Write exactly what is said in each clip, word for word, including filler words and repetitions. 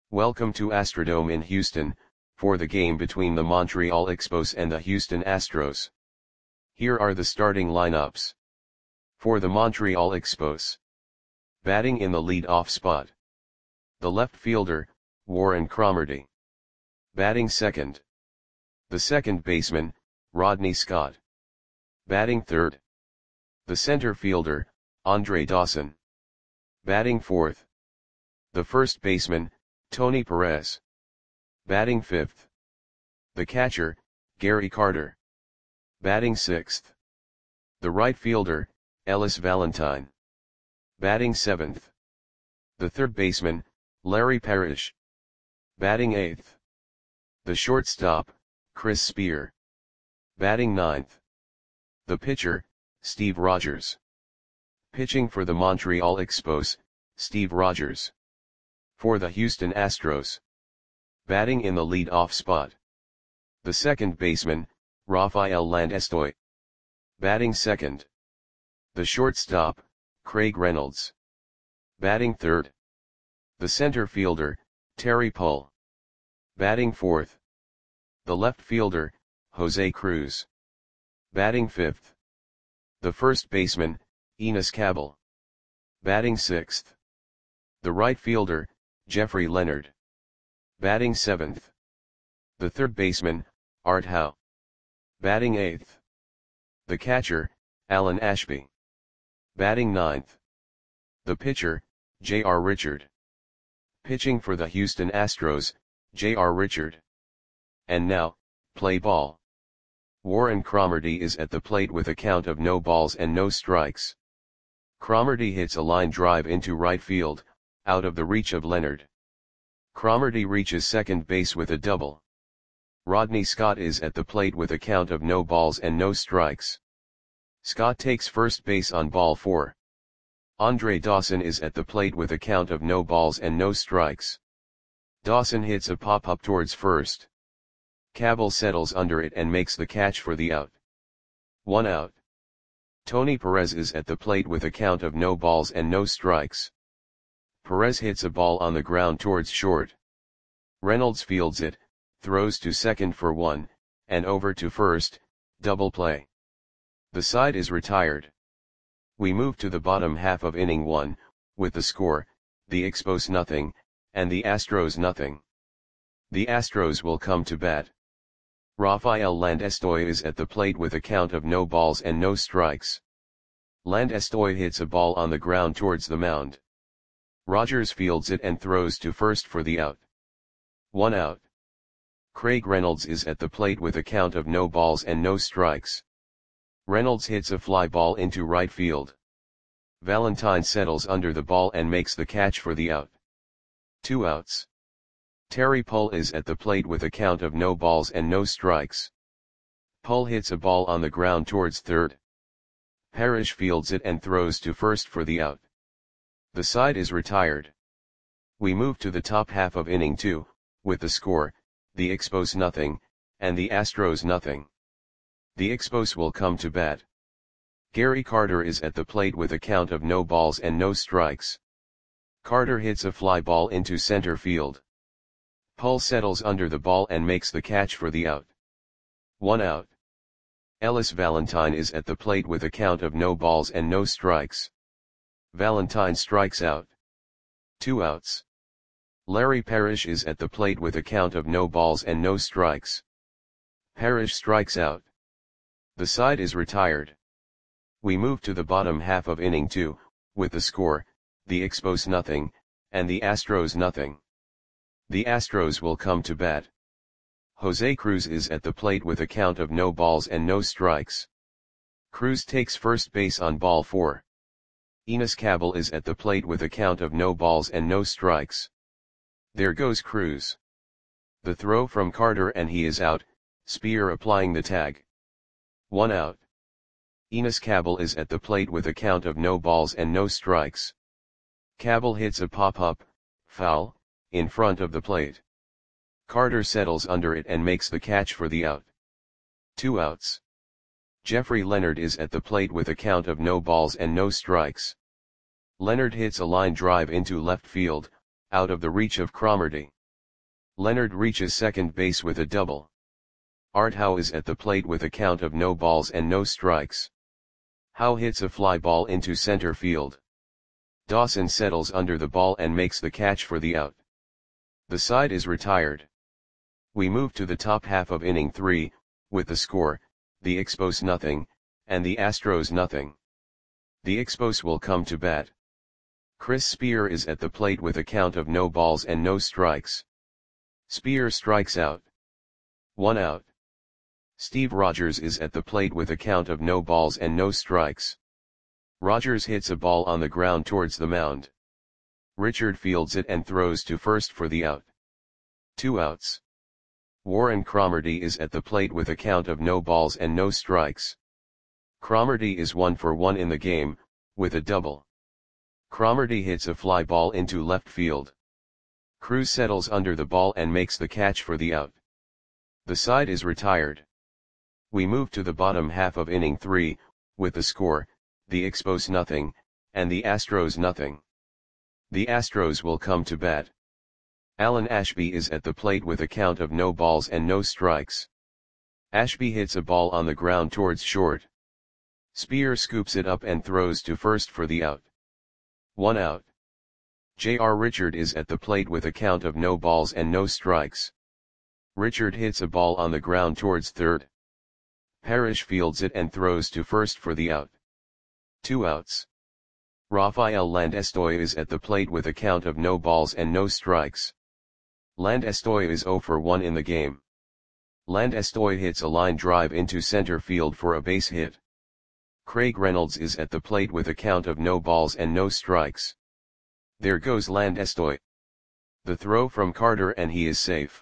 Welcome to Astrodome in Houston, for the game between the Montreal Expos and the Houston Astros. Here are the starting lineups. For the Montreal Expos. Batting in the lead-off spot. The left fielder, Warren Cromartie. Batting second. The second baseman, Rodney Scott. Batting third. The center fielder, Andre Dawson. Batting fourth. The first baseman, Tony Perez. Batting fifth. The catcher, Gary Carter. Batting sixth. The right fielder, Ellis Valentine. Batting seventh. The third baseman, Larry Parrish. Batting eighth. The shortstop, Chris Spear. Batting ninth. The pitcher, Steve Rogers. Pitching for the Montreal Expos, Steve Rogers. For the Houston Astros. Batting in the lead-off spot. The second baseman, Rafael Landestoy. Batting second. The shortstop, Craig Reynolds. Batting third. The center fielder, Terry Pull. Batting fourth. The left fielder, Jose Cruz. Batting fifth. The first baseman, Enos Cabell. Batting sixth. The right fielder, Jeffrey Leonard. Batting seventh. The third baseman, Art Howe. Batting eighth. The catcher, Alan Ashby. Batting ninth. The pitcher, J R Richard. Pitching for the Houston Astros, J R Richard. And now, play ball. Warren Cromartie is at the plate with a count of no balls and no strikes. Cromartie hits a line drive into right field, out of the reach of Leonard. Cromartie reaches second base with a double. Rodney Scott is at the plate with a count of no balls and no strikes. Scott takes first base on ball four. Andre Dawson is at the plate with a count of no balls and no strikes. Dawson hits a pop-up towards first. Cabell settles under it and makes the catch for the out. One out. Tony Perez is at the plate with a count of no balls and no strikes. Perez hits a ball on the ground towards short. Reynolds fields it, throws to second for one, and over to first, double play. The side is retired. We move to the bottom half of inning one, with the score, the Expos nothing, and the Astros nothing. The Astros will come to bat. Rafael Landestoy is at the plate with a count of no balls and no strikes. Landestoy hits a ball on the ground towards the mound. Rogers fields it and throws to first for the out. One out. Craig Reynolds is at the plate with a count of no balls and no strikes. Reynolds hits a fly ball into right field. Valentine settles under the ball and makes the catch for the out. Two outs. Terry Pull is at the plate with a count of no balls and no strikes. Pull hits a ball on the ground towards third. Parrish fields it and throws to first for the out. The side is retired. We move to the top half of inning two, with the score, the Expos nothing, and the Astros nothing. The Expos will come to bat. Gary Carter is at the plate with a count of no balls and no strikes. Carter hits a fly ball into center field. Pull settles under the ball and makes the catch for the out. One out. Ellis Valentine is at the plate with a count of no balls and no strikes. Valentine strikes out. Two outs. Larry Parrish is at the plate with a count of no balls and no strikes. Parrish strikes out. The side is retired. We move to the bottom half of inning two, with the score, the Expos nothing, and the Astros nothing. The Astros will come to bat. Jose Cruz is at the plate with a count of no balls and no strikes. Cruz takes first base on ball four. Enos Cabell is at the plate with a count of no balls and no strikes. There goes Cruz. The throw from Carter and he is out, Spear applying the tag. One out. Enos Cabell is at the plate with a count of no balls and no strikes. Cabell hits a pop-up, foul, in front of the plate. Carter settles under it and makes the catch for the out. Two outs. Jeffrey Leonard is at the plate with a count of no balls and no strikes. Leonard hits a line drive into left field, out of the reach of Cromartie. Leonard reaches second base with a double. Art Howe is at the plate with a count of no balls and no strikes. Howe hits a fly ball into center field. Dawson settles under the ball and makes the catch for the out. The side is retired. We move to the top half of inning three, with the score, the Expos nothing, and the Astros nothing. The Expos will come to bat. Chris Spear is at the plate with a count of no balls and no strikes. Spear strikes out. One out. Steve Rogers is at the plate with a count of no balls and no strikes. Rogers hits a ball on the ground towards the mound. Richard fields it and throws to first for the out. Two outs. Warren Cromartie is at the plate with a count of no balls and no strikes. Cromartie is one for one in the game, with a double. Cromartie hits a fly ball into left field. Cruz settles under the ball and makes the catch for the out. The side is retired. We move to the bottom half of inning three, with the score, the Expos nothing, and the Astros nothing. The Astros will come to bat. Alan Ashby is at the plate with a count of no balls and no strikes. Ashby hits a ball on the ground towards short. Spear scoops it up and throws to first for the out. One out. J R Richard is at the plate with a count of no balls and no strikes. Richard hits a ball on the ground towards third. Parrish fields it and throws to first for the out. Two outs. Rafael Landestoy is at the plate with a count of no balls and no strikes. Landestoy is zero for one in the game. Landestoy hits a line drive into center field for a base hit. Craig Reynolds is at the plate with a count of no balls and no strikes. There goes Landestoy. The throw from Carter and he is safe.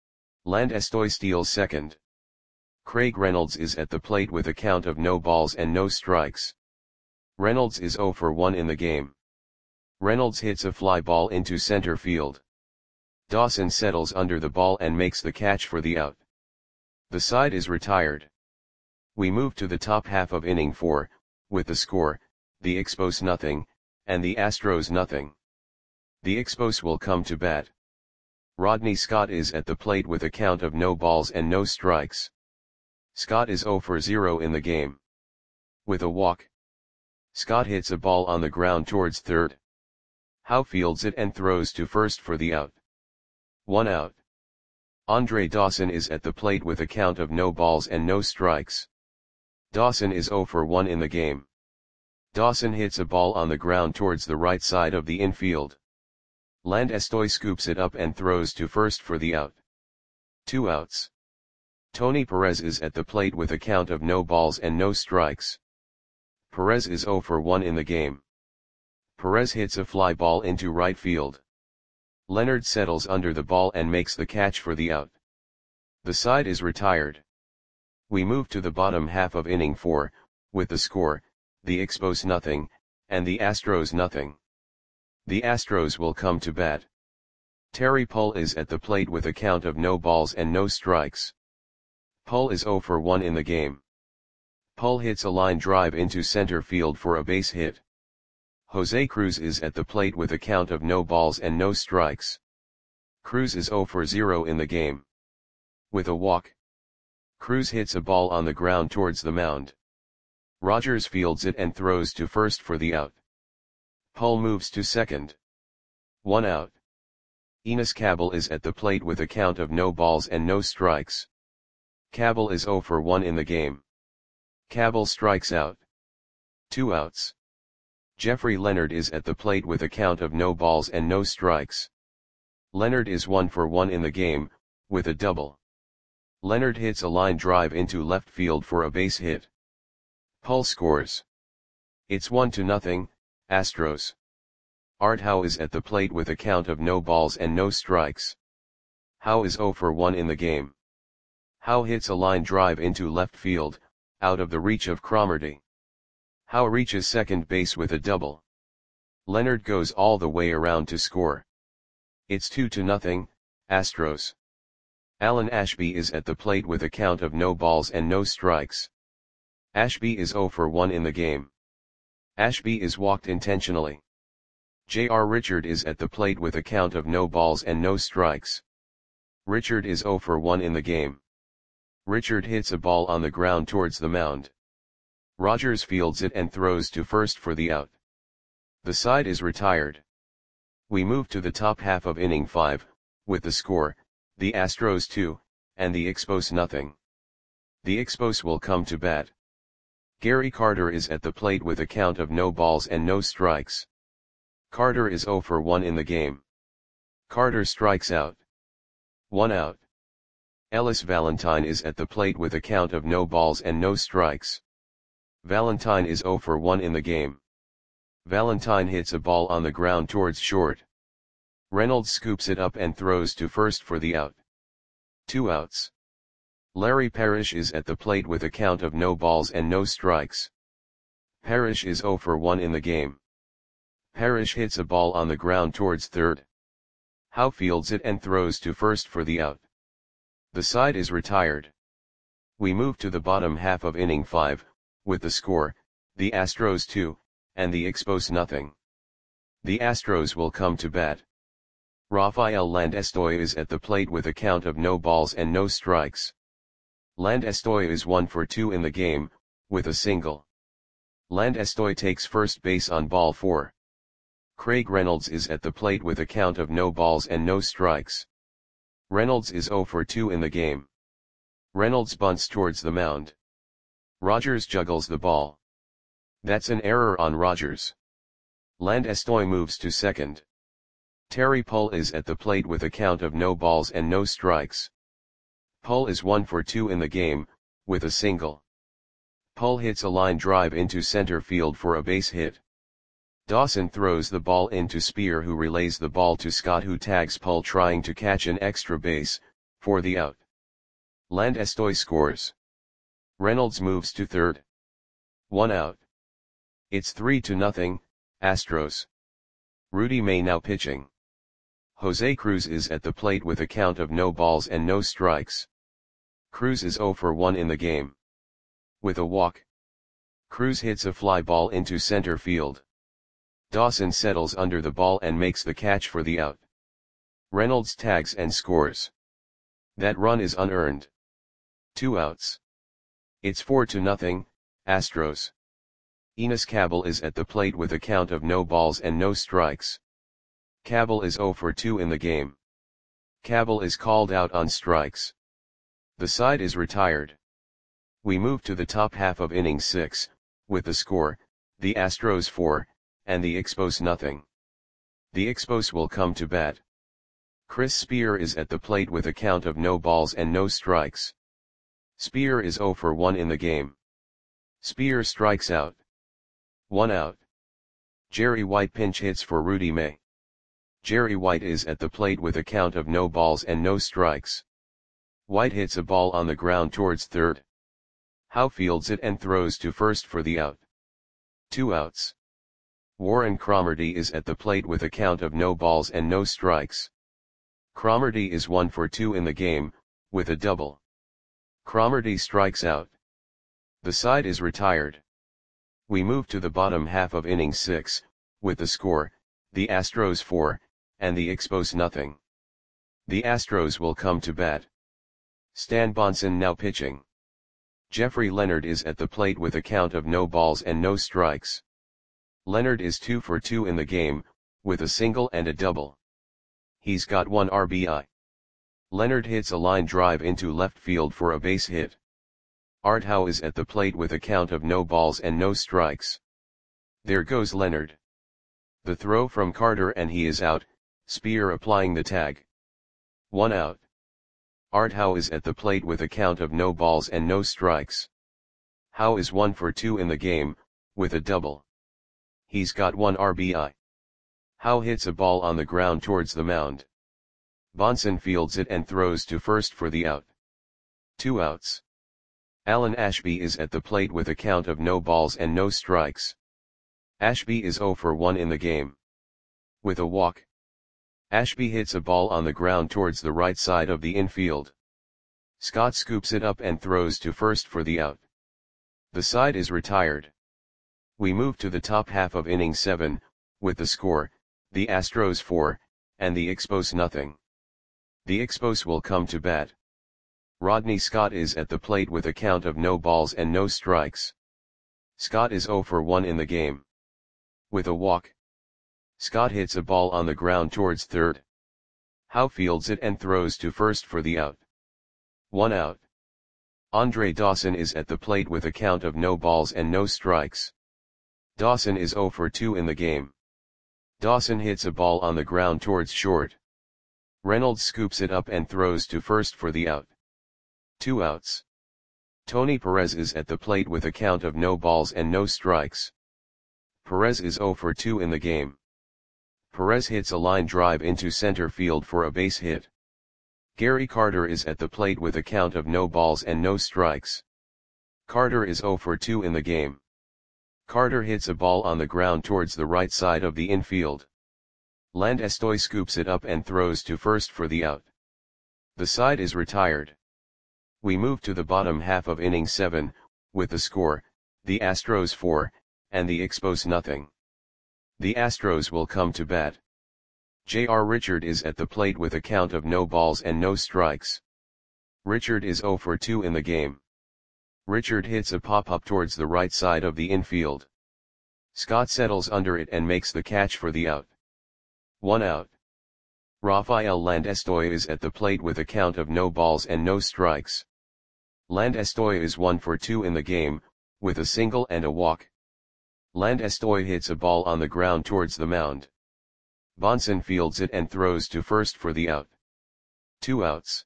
Landestoy steals second. Craig Reynolds is at the plate with a count of no balls and no strikes. Reynolds is zero for one in the game. Reynolds hits a fly ball into center field. Dawson settles under the ball and makes the catch for the out. The side is retired. We move to the top half of inning four, with the score, the Expos nothing, and the Astros nothing. The Expos will come to bat. Rodney Scott is at the plate with a count of no balls and no strikes. Scott is zero for zero in the game. With a walk. Scott hits a ball on the ground towards third. Howe fields it and throws to first for the out. One out. Andre Dawson is at the plate with a count of no balls and no strikes. Dawson is zero for one in the game. Dawson hits a ball on the ground towards the right side of the infield. Landestoy scoops it up and throws to first for the out. Two outs. Tony Perez is at the plate with a count of no balls and no strikes. Perez is zero for one in the game. Perez hits a fly ball into right field. Leonard settles under the ball and makes the catch for the out. The side is retired. We move to the bottom half of inning four, with the score, the Expos nothing, and the Astros nothing. The Astros will come to bat. Terry Pull is at the plate with a count of no balls and no strikes. Pull is zero for one in the game. Pull hits a line drive into center field for a base hit. Jose Cruz is at the plate with a count of no balls and no strikes. Cruz is zero for zero in the game. With a walk. Cruz hits a ball on the ground towards the mound. Rogers fields it and throws to first for the out. Pull moves to second. One out. Enos Cabell is at the plate with a count of no balls and no strikes. Cabell is zero for one in the game. Cabell strikes out. Two outs. Jeffrey Leonard is at the plate with a count of no balls and no strikes. Leonard is one for one in the game, with a double. Leonard hits a line drive into left field for a base hit. Pull scores. It's one to nothing, Astros. Art Howe is at the plate with a count of no balls and no strikes. Howe is zero for one in the game. Howe hits a line drive into left field, out of the reach of Cromartie. Howe reaches second base with a double. Leonard goes all the way around to score. It's two to nothing, Astros. Alan Ashby is at the plate with a count of no balls and no strikes. Ashby is zero for one in the game. Ashby is walked intentionally. J R Richard is at the plate with a count of no balls and no strikes. Richard is zero for one in the game. Richard hits a ball on the ground towards the mound. Rogers fields it and throws to first for the out. The side is retired. We move to the top half of inning five, with the score, the Astros two, and the Expos nothing. The Expos will come to bat. Gary Carter is at the plate with a count of no balls and no strikes. Carter is zero for one in the game. Carter strikes out. One out. Ellis Valentine is at the plate with a count of no balls and no strikes. Valentine is zero for one in the game. Valentine hits a ball on the ground towards short. Reynolds scoops it up and throws to first for the out. Two outs. Larry Parrish is at the plate with a count of no balls and no strikes. Parrish is zero for one in the game. Parrish hits a ball on the ground towards third. Howe fields it and throws to first for the out. The side is retired. We move to the bottom half of inning five, with the score, the Astros two, and the Expos nothing. The Astros will come to bat. Rafael Landestoy is at the plate with a count of no balls and no strikes. Landestoy is one for two in the game, with a single. Landestoy takes first base on ball four. Craig Reynolds is at the plate with a count of no balls and no strikes. Reynolds is zero for two in the game. Reynolds bunts towards the mound. Rogers juggles the ball. That's an error on Rogers. Landestoy moves to second. Terry Pull is at the plate with a count of no balls and no strikes. Pull is one for two in the game, with a single. Pull hits a line drive into center field for a base hit. Dawson throws the ball into Spear, who relays the ball to Scott, who tags Pull trying to catch an extra base, for the out. Landestoy scores. Reynolds moves to third. One out. It's three to nothing, Astros. Rudy May now pitching. Jose Cruz is at the plate with a count of no balls and no strikes. Cruz is zero for one in the game. With a walk. Cruz hits a fly ball into center field. Dawson settles under the ball and makes the catch for the out. Reynolds tags and scores. That run is unearned. Two outs. It's four to nothing, Astros. Enos Cabell is at the plate with a count of no balls and no strikes. Cabell is zero for two in the game. Cabell is called out on strikes. The side is retired. We move to the top half of inning six, with the score, the Astros four, and the Expos nothing. The Expos will come to bat. Chris Spear is at the plate with a count of no balls and no strikes. Spear is zero for one in the game. Spear strikes out. One out. Jerry White pinch hits for Rudy May. Jerry White is at the plate with a count of no balls and no strikes. White hits a ball on the ground towards third. Howe fields it and throws to first for the out. Two outs. Warren Cromartie is at the plate with a count of no balls and no strikes. Cromartie is one for two in the game, with a double. Cromartie strikes out. The side is retired. We move to the bottom half of inning six, with the score, the Astros four, and the Expos nothing. The Astros will come to bat. Stan Bonson now pitching. Jeffrey Leonard is at the plate with a count of no balls and no strikes. Leonard is two for two in the game, with a single and a double. He's got one R B I. Leonard hits a line drive into left field for a base hit. Art Howe is at the plate with a count of no balls and no strikes. There goes Leonard. The throw from Carter and he is out, Spear applying the tag. One out. Art Howe is at the plate with a count of no balls and no strikes. Howe is one for two in the game, with a double. He's got one R B I. Howe hits a ball on the ground towards the mound. Bonson fields it and throws to first for the out. Two outs. Alan Ashby is at the plate with a count of no balls and no strikes. Ashby is zero for one in the game. With a walk. Ashby hits a ball on the ground towards the right side of the infield. Scott scoops it up and throws to first for the out. The side is retired. We move to the top half of inning seven, with the score, the Astros four, and the Expos nothing. The Expos will come to bat. Rodney Scott is at the plate with a count of no balls and no strikes. Scott is zero for one in the game. With a walk, Scott hits a ball on the ground towards third. Howe fields it and throws to first for the out. One out. Andre Dawson is at the plate with a count of no balls and no strikes. Dawson is zero for two in the game. Dawson hits a ball on the ground towards short. Reynolds scoops it up and throws to first for the out. Two outs. Tony Perez is at the plate with a count of no balls and no strikes. Perez is zero for two in the game. Perez hits a line drive into center field for a base hit. Gary Carter is at the plate with a count of no balls and no strikes. Carter is zero for two in the game. Carter hits a ball on the ground towards the right side of the infield. Landestoy scoops it up and throws to first for the out. The side is retired. We move to the bottom half of inning seven, with the score, the Astros four, and the Expos nothing. The Astros will come to bat. J R Richard is at the plate with a count of no balls and no strikes. Richard is zero for two in the game. Richard hits a pop-up towards the right side of the infield. Scott settles under it and makes the catch for the out. One out. Rafael Landestoy is at the plate with a count of no balls and no strikes. Landestoy is one for two in the game, with a single and a walk. Landestoy hits a ball on the ground towards the mound. Bonson fields it and throws to first for the out. Two outs.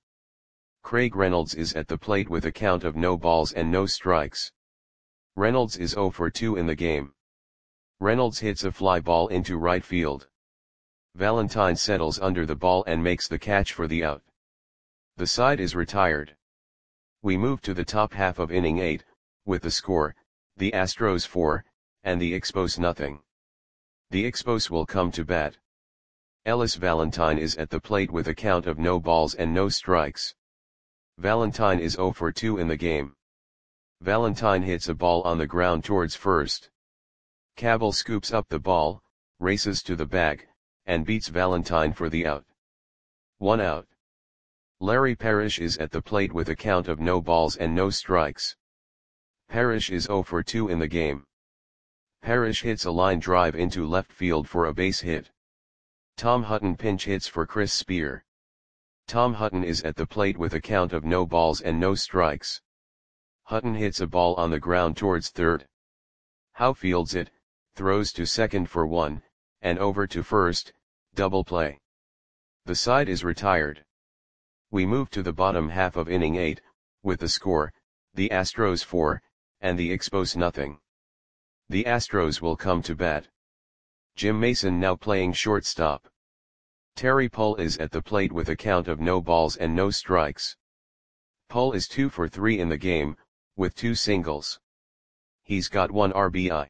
Craig Reynolds is at the plate with a count of no balls and no strikes. Reynolds is zero for two in the game. Reynolds hits a fly ball into right field. Valentine settles under the ball and makes the catch for the out. The side is retired. We move to the top half of inning eight, with the score, the Astros four, and the Expos nothing. The Expos will come to bat. Ellis Valentine is at the plate with a count of no balls and no strikes. Valentine is zero for two in the game. Valentine hits a ball on the ground towards first. Cabell scoops up the ball, races to the bag, and beats Valentine for the out. One out. Larry Parrish is at the plate with a count of no balls and no strikes. Parrish is zero for two in the game. Parrish hits a line drive into left field for a base hit. Tom Hutton pinch hits for Chris Spear. Tom Hutton is at the plate with a count of no balls and no strikes. Hutton hits a ball on the ground towards third. Howe fields it, throws to second for one, and over to first, double play. The side is retired. We move to the bottom half of inning eight, with the score, the Astros four, and the Expos nothing. The Astros will come to bat. Jim Mason now playing shortstop. Terry Pull is at the plate with a count of no balls and no strikes. Pull is two for three in the game, with two singles. He's got one R B I.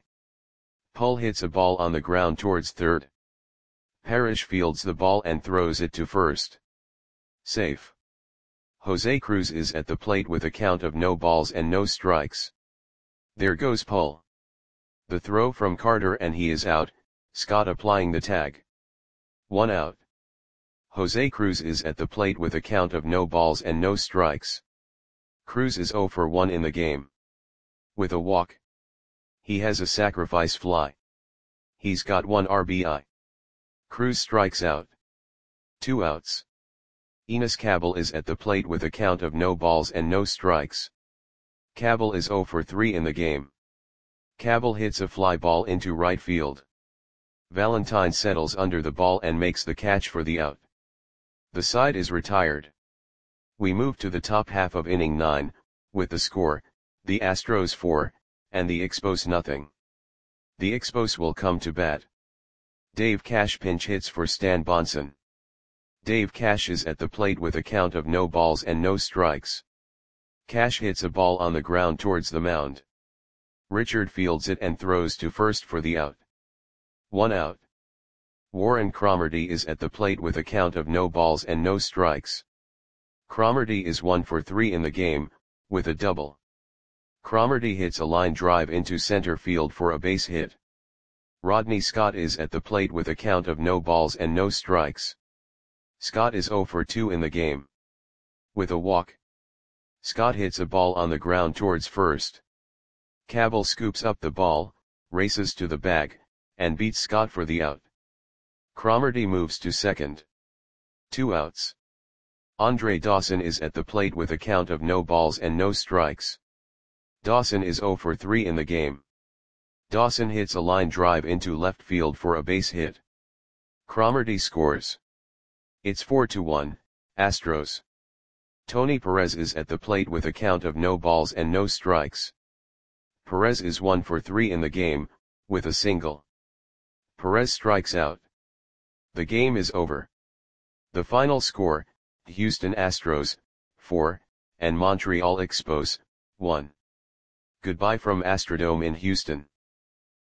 Pull hits a ball on the ground towards third. Parrish fields the ball and throws it to first. Safe. Jose Cruz is at the plate with a count of no balls and no strikes. There goes Pull. The throw from Carter and he is out, Scott applying the tag. One out. Jose Cruz is at the plate with a count of no balls and no strikes. Cruz is zero for one in the game. With a walk. He has a sacrifice fly. He's got one R B I. Cruz strikes out. Two outs. Enos Cabell is at the plate with a count of no balls and no strikes. Cabell is zero for three in the game. Cabell hits a fly ball into right field. Valentine settles under the ball and makes the catch for the out. The side is retired. We move to the top half of inning nine, with the score, the Astros four, and the Expos nothing. The Expos will come to bat. Dave Cash pinch hits for Stan Bonson. Dave Cash is at the plate with a count of no balls and no strikes. Cash hits a ball on the ground towards the mound. Richard fields it and throws to first for the out. One out. Warren Cromartie is at the plate with a count of no balls and no strikes. Cromartie is one for three in the game, with a double. Cromartie hits a line drive into center field for a base hit. Rodney Scott is at the plate with a count of no balls and no strikes. Scott is zero for two in the game. With a walk, Scott hits a ball on the ground towards first. Cabell scoops up the ball, races to the bag, and beats Scott for the out. Cromartie moves to second. Two outs. Andre Dawson is at the plate with a count of no balls and no strikes. Dawson is zero for three in the game. Dawson hits a line drive into left field for a base hit. Cromartie scores. It's four to one, Astros. Tony Perez is at the plate with a count of no balls and no strikes. Perez is one for three in the game, with a single. Perez strikes out. The game is over. The final score, Houston Astros, four, and Montreal Expos, one. Goodbye from Astrodome in Houston.